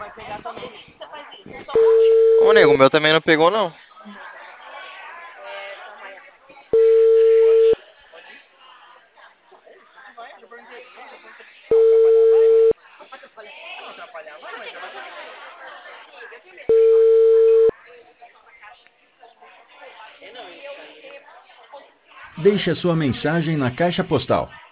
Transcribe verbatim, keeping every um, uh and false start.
Ô, nego, o meu também não pegou, não. Deixe a sua mensagem na caixa postal